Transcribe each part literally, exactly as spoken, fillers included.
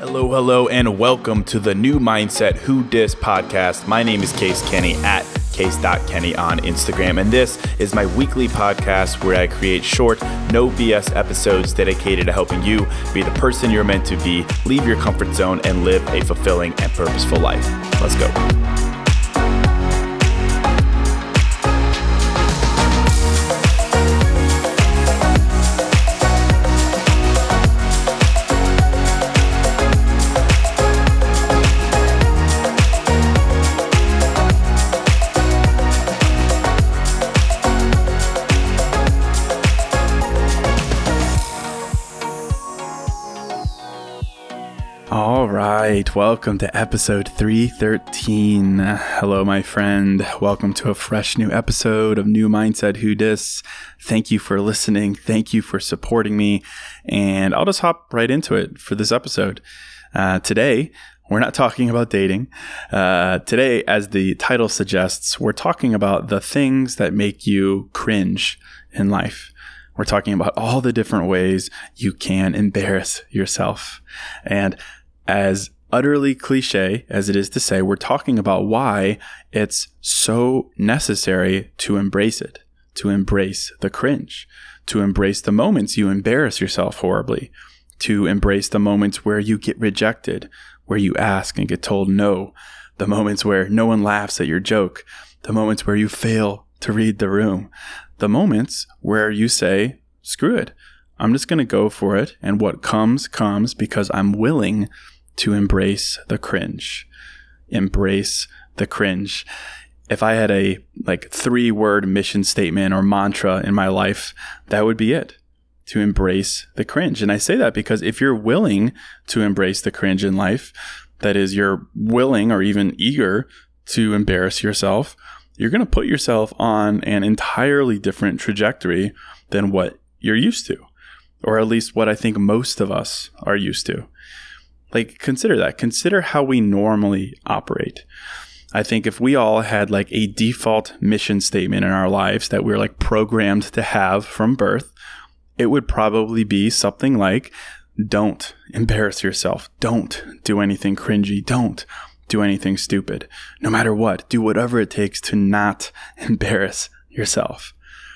Hello, hello, and welcome to the New Mindset Who Dis podcast. My name is Case Kenny at case dot kenny on Instagram, and this is my weekly podcast where I create short, no B S episodes dedicated to helping you be the person you're meant to be, leave your comfort zone, and live a fulfilling and purposeful life. Let's go. All right, welcome to episode three thirteen. Hello, my friend. Welcome to a fresh new episode of New Mindset Who Dis. Thank you for listening. Thank you for supporting me. And I'll just hop right into it for this episode. Uh, today, we're not talking about dating. Uh, today, as the title suggests, we're talking about the things that make you cringe in life. We're talking about all the different ways you can embarrass yourself. And as utterly cliche as it is to say, we're talking about why it's so necessary to embrace it, to embrace the cringe, to embrace the moments you embarrass yourself horribly, to embrace the moments where you get rejected, where you ask and get told no, the moments where no one laughs at your joke, the moments where you fail to read the room, the moments where you say, screw it, I'm just going to go for it, and what comes, comes, because I'm willing to embrace the cringe. Embrace the cringe. If I had a like three-word mission statement or mantra in my life, that would be it, to embrace the cringe. And I say that because if you're willing to embrace the cringe in life, that is, you're willing or even eager to embarrass yourself, you're going to put yourself on an entirely different trajectory than what you're used to, or at least what I think most of us are used to. Like, consider that. Consider how we normally operate. I think if we all had like a default mission statement in our lives that we're like programmed to have from birth, it would probably be something like, don't embarrass yourself. Don't do anything cringy. Don't do anything stupid. No matter what, do whatever it takes to not embarrass yourself.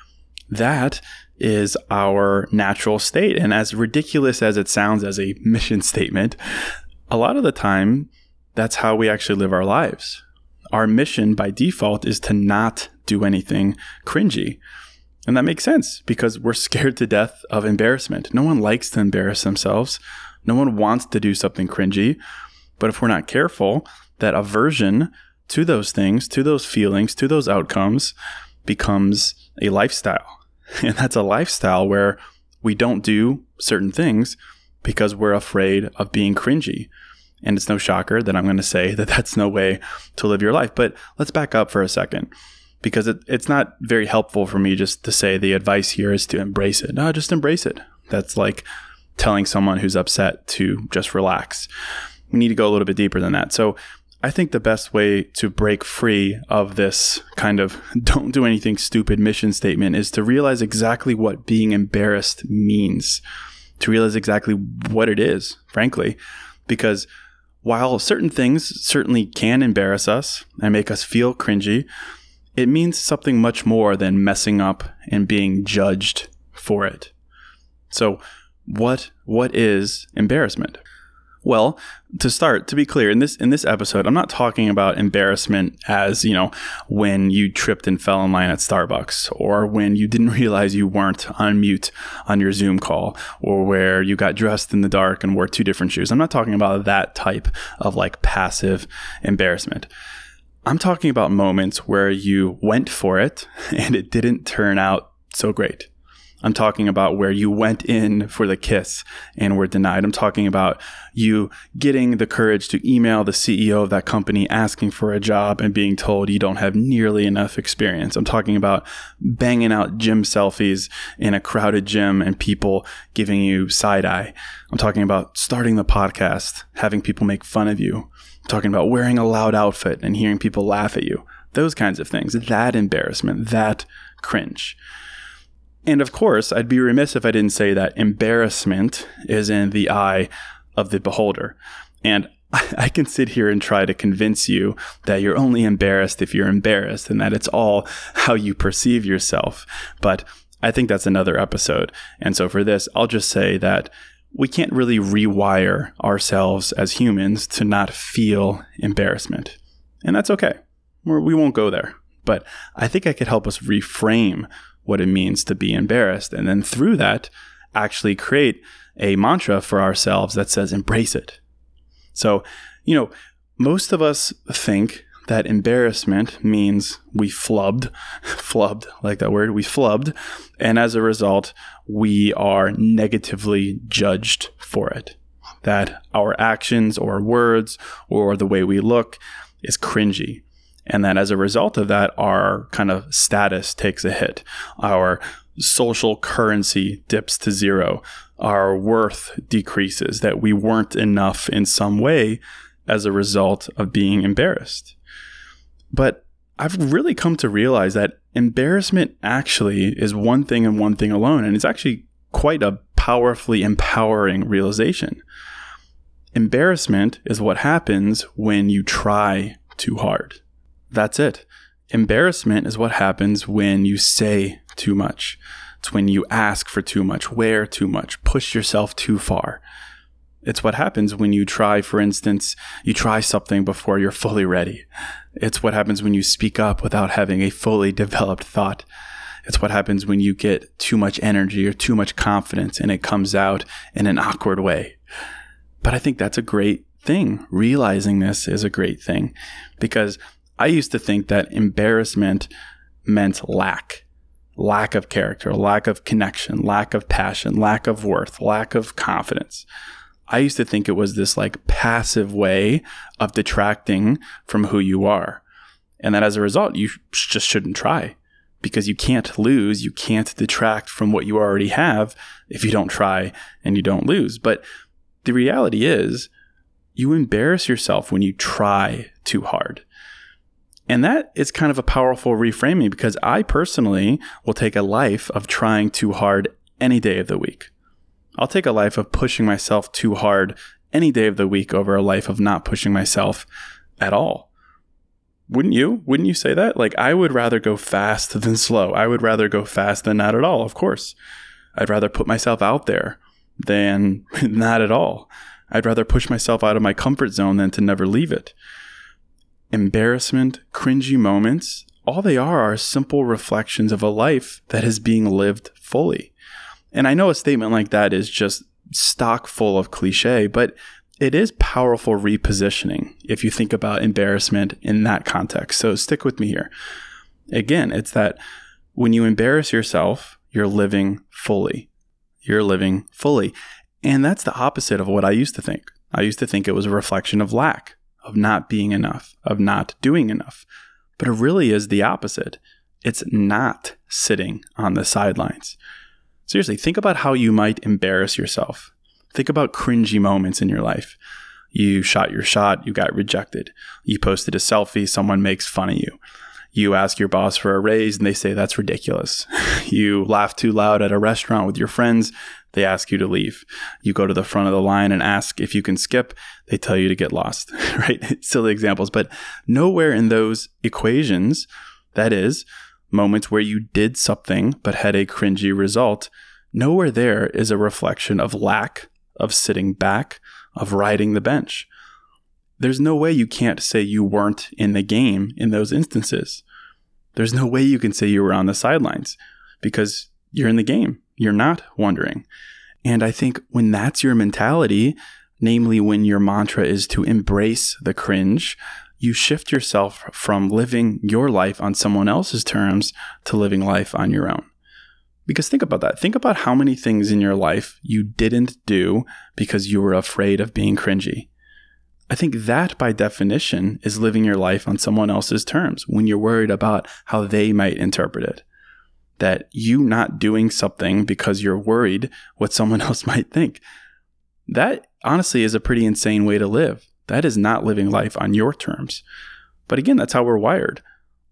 That is our natural state. And as ridiculous as it sounds as a mission statement, a lot of the time, that's how we actually live our lives. Our mission by default is to not do anything cringy. And that makes sense because we're scared to death of embarrassment. No one likes to embarrass themselves. No one wants to do something cringy. But if we're not careful, that aversion to those things, to those feelings, to those outcomes becomes a lifestyle. And that's a lifestyle where we don't do certain things because we're afraid of being cringy. And it's no shocker that I'm going to say that that's no way to live your life. But let's back up for a second, because it, it's not very helpful for me just to say the advice here is to embrace it. No, just embrace it. That's like telling someone who's upset to just relax. We need to go a little bit deeper than that. So I think the best way to break free of this kind of don't do anything stupid mission statement is to realize exactly what being embarrassed means, to realize exactly what it is, frankly, because while certain things certainly can embarrass us and make us feel cringy, it means something much more than messing up and being judged for it. So what what is embarrassment? Well, to start, to be clear, in this in this episode, I'm not talking about embarrassment as, you know, when you tripped and fell in line at Starbucks, or when you didn't realize you weren't on mute on your Zoom call, or where you got dressed in the dark and wore two different shoes. I'm not talking about that type of like passive embarrassment. I'm talking about moments where you went for it and it didn't turn out so great. I'm talking about where you went in for the kiss and were denied. I'm talking about you getting the courage to email the C E O of that company asking for a job and being told you don't have nearly enough experience. I'm talking about banging out gym selfies in a crowded gym and people giving you side eye. I'm talking about starting the podcast, having people make fun of you. I'm talking about wearing a loud outfit and hearing people laugh at you. Those kinds of things. That embarrassment, that cringe. And of course, I'd be remiss if I didn't say that embarrassment is in the eye of the beholder. And I can sit here and try to convince you that you're only embarrassed if you're embarrassed and that it's all how you perceive yourself. But I think that's another episode. And so for this, I'll just say that we can't really rewire ourselves as humans to not feel embarrassment. And that's okay. We're, we won't go there. But I think I could help us reframe what it means to be embarrassed. And then through that, actually create a mantra for ourselves that says, embrace it. So, you know, most of us think that embarrassment means we flubbed, flubbed, like that word, we flubbed. And as a result, we are negatively judged for it. That our actions or words or the way we look is cringy. And that as a result of that, our kind of status takes a hit. Our social currency dips to zero. Our worth decreases, that we weren't enough in some way as a result of being embarrassed. But I've really come to realize that embarrassment actually is one thing and one thing alone. And it's actually quite a powerfully empowering realization. Embarrassment is what happens when you try too hard. That's it. Embarrassment is what happens when you say too much. It's when you ask for too much, wear too much, push yourself too far. It's what happens when you try, for instance, you try something before you're fully ready. It's what happens when you speak up without having a fully developed thought. It's what happens when you get too much energy or too much confidence and it comes out in an awkward way. But I think that's a great thing. Realizing this is a great thing, because I used to think that embarrassment meant lack. Lack of character, lack of connection, lack of passion, lack of worth, lack of confidence. I used to think it was this like passive way of detracting from who you are. And that as a result, you sh- just shouldn't try, because you can't lose. You can't detract from what you already have if you don't try and you don't lose. But the reality is you embarrass yourself when you try too hard. And that is kind of a powerful reframing, because I personally will take a life of trying too hard any day of the week. I'll take a life of pushing myself too hard any day of the week over a life of not pushing myself at all. Wouldn't you? Wouldn't you say that? Like, I would rather go fast than slow. I would rather go fast than not at all, of course. I'd rather put myself out there than not at all. I'd rather push myself out of my comfort zone than to never leave it. Embarrassment, cringy moments, all they are are simple reflections of a life that is being lived fully. And I know a statement like that is just stock full of cliche, but it is powerful repositioning if you think about embarrassment in that context. So stick with me here. Again, it's that when you embarrass yourself, you're living fully. You're living fully. And that's the opposite of what I used to think. I used to think it was a reflection of lack, of not being enough, of not doing enough. But it really is the opposite. It's not sitting on the sidelines. Seriously, think about how you might embarrass yourself. Think about cringy moments in your life. You shot your shot, you got rejected. You posted a selfie, someone makes fun of you. You ask your boss for a raise and they say that's ridiculous. You laugh too loud at a restaurant with your friends, they ask you to leave. You go to the front of the line and ask if you can skip, they tell you to get lost, right? Silly examples, but nowhere in those equations, that is, moments where you did something but had a cringy result, nowhere there is a reflection of lack, of sitting back, of riding the bench. There's no way you can't say you weren't in the game in those instances. There's no way you can say you were on the sidelines, because you're in the game. You're not wondering. And I think when that's your mentality, namely when your mantra is to embrace the cringe, you shift yourself from living your life on someone else's terms to living life on your own. Because think about that. Think about how many things in your life you didn't do because you were afraid of being cringy. I think that by definition is living your life on someone else's terms when you're worried about how they might interpret it. That you not doing something because you're worried what someone else might think. That honestly is a pretty insane way to live. That is not living life on your terms. But again, that's how we're wired.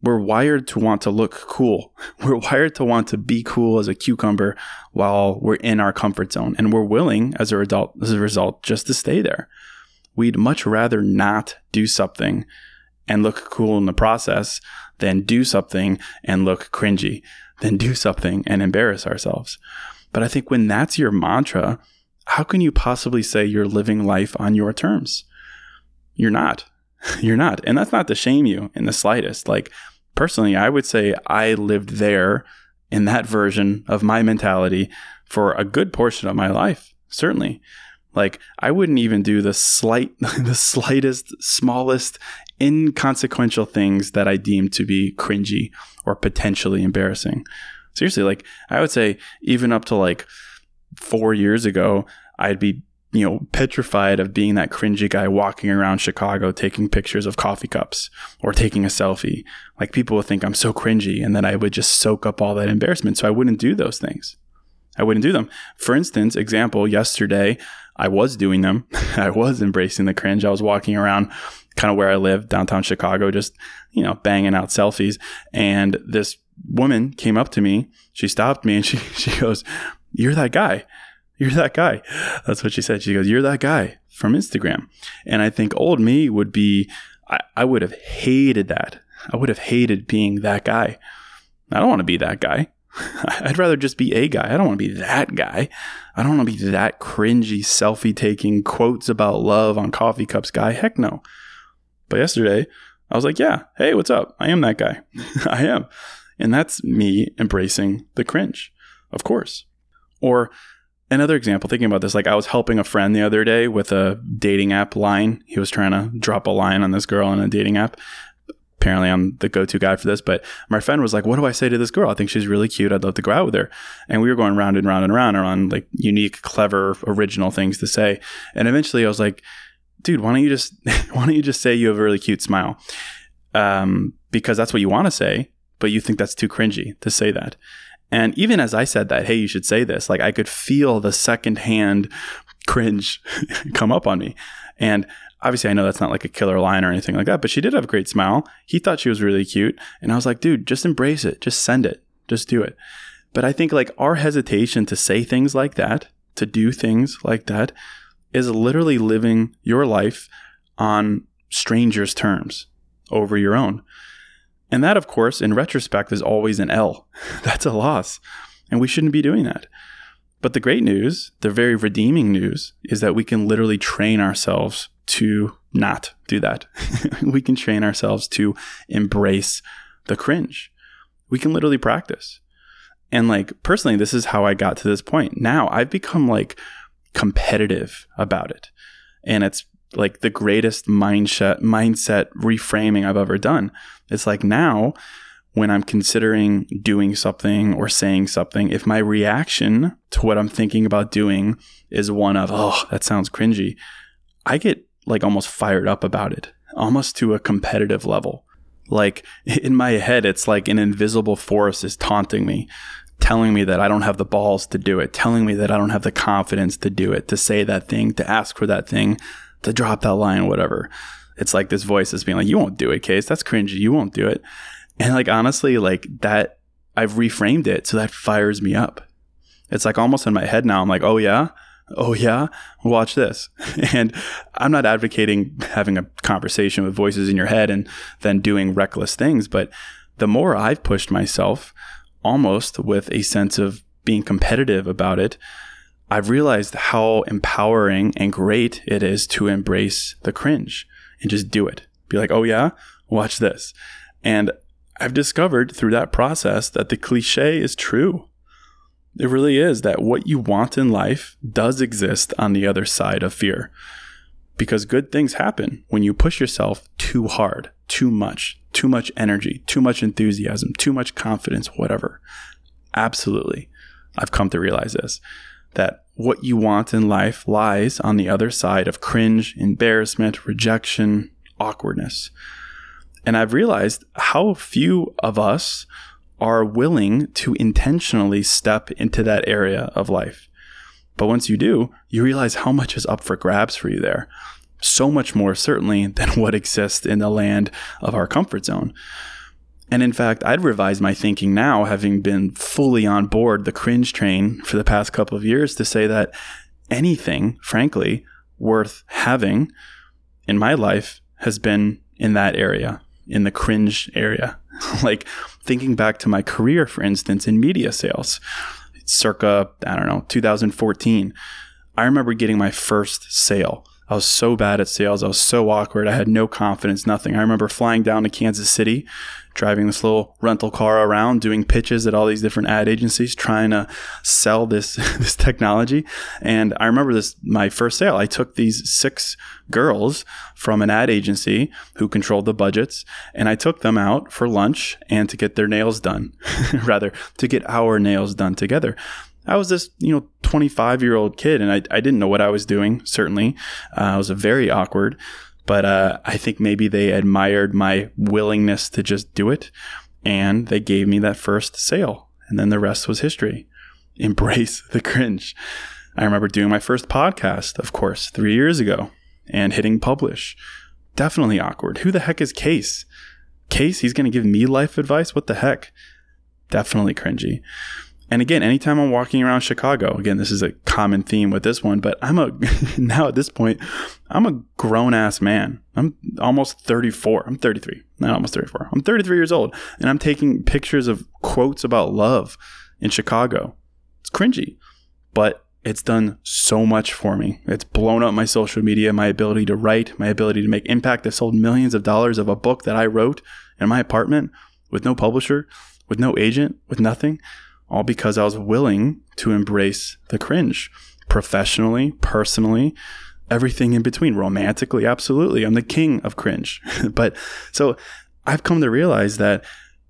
we're wired to want to look cool. We're wired to want to be cool as a cucumber while we're in our comfort zone. And we're willing as a result, as a result, just to stay there. We'd much rather not do something and look cool in the process than do something and look cringy, than do something and embarrass ourselves. But I think when that's your mantra, how can you possibly say you're living life on your terms? You're not. You're not. And that's not to shame you in the slightest. Like, personally, I would say I lived there in that version of my mentality for a good portion of my life, certainly. Like, I wouldn't even do the slight, the slightest, smallest, inconsequential things that I deemed to be cringy or potentially embarrassing. Seriously, like, I would say even up to like four years ago, I'd be, you know, petrified of being that cringy guy walking around Chicago taking pictures of coffee cups or taking a selfie. Like, people would think I'm so cringy, and then I would just soak up all that embarrassment. So I wouldn't do those things. I wouldn't do them. For instance, example, yesterday, I was doing them. I was embracing the cringe. I was walking around kind of where I live, downtown Chicago, just, you know, banging out selfies. And this woman came up to me. She stopped me and she, she goes, "You're that guy. You're that guy." That's what she said. She goes, "You're that guy from Instagram." And I think old me would be, I, I would have hated that. I would have hated being that guy. I don't want to be that guy. I'd rather just be a guy. I don't want to be that guy. I don't want to be that cringy selfie taking quotes about love on coffee cups guy. Heck no. But yesterday I was like, yeah, hey, what's up? I am that guy. I am. And that's me embracing the cringe, of course. Or another example, thinking about this, like I was helping a friend the other day with a dating app line. He was trying to drop a line on this girl on a dating app. Apparently I'm the go-to guy for this, but my friend was like, "What do I say to this girl? I think she's really cute. I'd love to go out with her." And we were going round and round and round around like unique, clever, original things to say. And eventually I was like, "Dude, why don't you just, why don't you just say you have a really cute smile?" Um, because that's what you want to say, but you think that's too cringy to say that. And even as I said that, "Hey, you should say this," like I could feel the secondhand cringe come up on me. And obviously, I know that's not like a killer line or anything like that, but she did have a great smile. He thought she was really cute. And I was like, dude, just embrace it. Just send it. Just do it. But I think like our hesitation to say things like that, to do things like that, is literally living your life on strangers' terms over your own. And that, of course, in retrospect, is always an L. That's a loss. And we shouldn't be doing that. But the great news, the very redeeming news, is that we can literally train ourselves to not do that. We can train ourselves to embrace the cringe. We can literally practice. And like, personally, this is how I got to this point. Now I've become like competitive about it. And it's like the greatest mindset, mindset reframing I've ever done. It's like now when I'm considering doing something or saying something, if my reaction to what I'm thinking about doing is one of, "Oh, that sounds cringy," I get like almost fired up about it, almost to a competitive level. Like in my head, it's like an invisible force is taunting me, telling me that I don't have the balls to do it, telling me that I don't have the confidence to do it, to say that thing, to ask for that thing, to drop that line, whatever. It's like this voice is being like, "You won't do it, Case. That's cringy. You won't do it." And like, honestly, like that, I've reframed it so that fires me up. It's like almost in my head now. I'm like, "Oh yeah? Oh yeah? Watch this." And I'm not advocating having a conversation with voices in your head and then doing reckless things. But the more I've pushed myself, almost with a sense of being competitive about it, I've realized how empowering and great it is to embrace the cringe and just do it. Be like, "Oh yeah? Watch this." And I've discovered through that process that the cliche is true. It really is, that what you want in life does exist on the other side of fear. Because good things happen when you push yourself too hard, too much, too much energy, too much enthusiasm, too much confidence, whatever. Absolutely. I've come to realize this, that what you want in life lies on the other side of cringe, embarrassment, rejection, awkwardness. And I've realized how few of us are willing to intentionally step into that area of life. But once you do, you realize how much is up for grabs for you there. So much more certainly than what exists in the land of our comfort zone. And in fact, I'd revise my thinking now, having been fully on board the cringe train for the past couple of years, to say that anything, frankly, worth having in my life has been in that area, in the cringe area. Like thinking back to my career, for instance, in media sales, circa, I don't know, two thousand fourteen, I remember getting my first sale. I was so bad at sales. I was so awkward. I had no confidence, nothing. I remember flying down to Kansas City, driving this little rental car around, doing pitches at all these different ad agencies, trying to sell this, this technology. And I remember this, my first sale, I took these six girls from an ad agency who controlled the budgets, and I took them out for lunch and to get their nails done, rather to get our nails done together. I was this, you know, twenty-five-year-old kid, and I, I didn't know what I was doing, certainly. Uh, I was very awkward, but uh, I think maybe they admired my willingness to just do it, and they gave me that first sale, and then the rest was history. Embrace the cringe. I remember doing my first podcast, of course, three years ago, and hitting publish. Definitely awkward. Who the heck is Case? Case, he's going to give me life advice? What the heck? Definitely cringy. And again, anytime I'm walking around Chicago, again, this is a common theme with this one, but I'm a, now at this point, I'm a grown ass man. I'm almost thirty-four. I'm thirty-three, not almost thirty-four. I'm thirty-three years old, and I'm taking pictures of quotes about love in Chicago. It's cringy, but it's done so much for me. It's blown up my social media, my ability to write, my ability to make impact. I've sold millions of dollars of a book that I wrote in my apartment with no publisher, with no agent, with nothing. All because I was willing to embrace the cringe, professionally, personally, everything in between, romantically, absolutely. I'm the king of cringe. But so I've come to realize that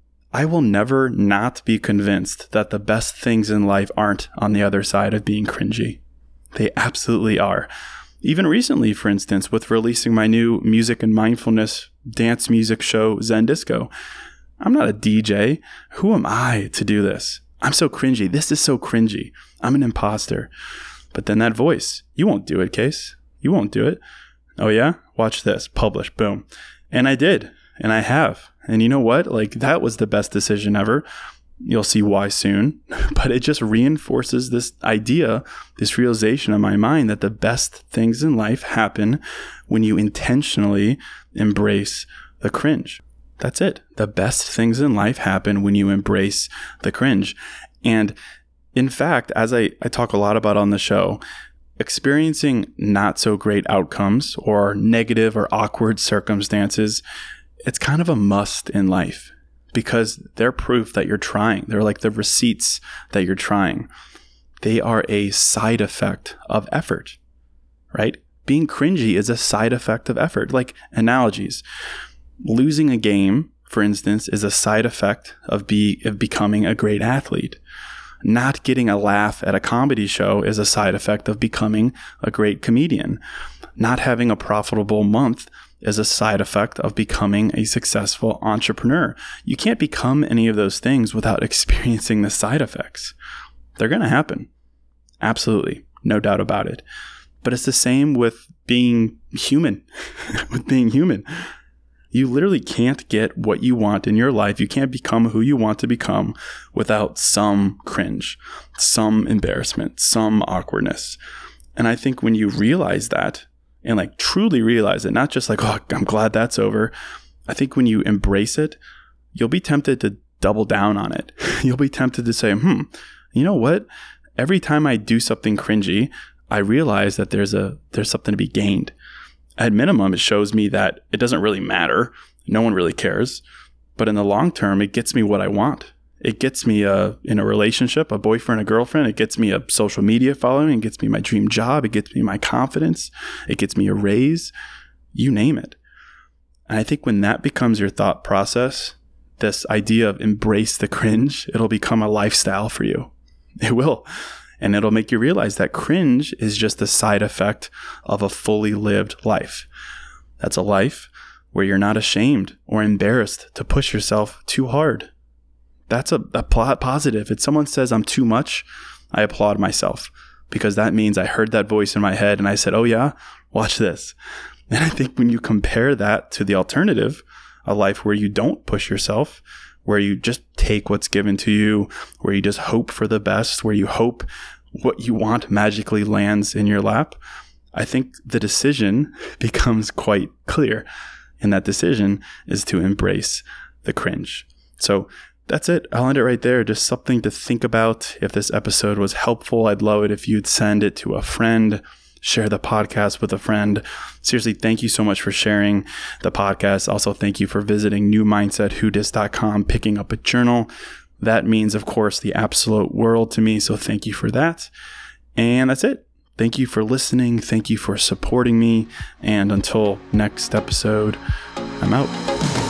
I will never not be convinced that the best things in life aren't on the other side of being cringy. They absolutely are. Even recently, for instance, with releasing my new music and mindfulness dance music show, Zen Disco. I'm not a D J. Who am I to do this? I'm so cringy. This is so cringy. I'm an imposter. But then that voice, you won't do it, Case. You won't do it. Oh yeah? Watch this. Publish. Boom. And I did. And I have. And you know what? Like, that was the best decision ever. You'll see why soon. But it just reinforces this idea, this realization in my mind that the best things in life happen when you intentionally embrace the cringe. That's it. The best things in life happen when you embrace the cringe. And in fact, as I, I talk a lot about on the show, experiencing not so great outcomes or negative or awkward circumstances, it's kind of a must in life because they're proof that you're trying. They're like the receipts that you're trying. They are a side effect of effort, right? Being cringy is a side effect of effort. Like analogies. Losing a game, for instance, is a side effect of, be, of becoming a great athlete. Not getting a laugh at a comedy show is a side effect of becoming a great comedian. Not having a profitable month is a side effect of becoming a successful entrepreneur. You can't become any of those things without experiencing the side effects. They're going to happen. Absolutely. No doubt about it. But it's the same with being human, with being human. You literally can't get what you want in your life. You can't become who you want to become without some cringe, some embarrassment, some awkwardness. And I think when you realize that and like truly realize it, not just like, oh, I'm glad that's over. I think when you embrace it, you'll be tempted to double down on it. You'll be tempted to say, hmm, you know what? Every time I do something cringy, I realize that there's a there's something to be gained. At minimum, it shows me that it doesn't really matter. No one really cares. But in the long term, it gets me what I want. It gets me a, in a relationship, a boyfriend, a girlfriend. It gets me a social media following. It gets me my dream job. It gets me my confidence. It gets me a raise. You name it. And I think when that becomes your thought process, this idea of embrace the cringe, it'll become a lifestyle for you. It will. And it'll make you realize that cringe is just a side effect of a fully lived life. That's a life where you're not ashamed or embarrassed to push yourself too hard. That's a, a positive. If someone says I'm too much, I applaud myself because that means I heard that voice in my head and I said, oh yeah, watch this. And I think when you compare that to the alternative, a life where you don't push yourself, where you just take what's given to you, where you just hope for the best, where you hope what you want magically lands in your lap, I think the decision becomes quite clear. And that decision is to embrace the cringe. So that's it. I'll end it right there. Just something to think about. If this episode was helpful, I'd love it if you'd send it to a friend, share the podcast with a friend. Seriously, thank you so much for sharing the podcast. Also, thank you for visiting new mindset who dis dot com, picking up a journal. That means, of course, the absolute world to me. So thank you for that. And that's it. Thank you for listening. Thank you for supporting me. And until next episode, I'm out.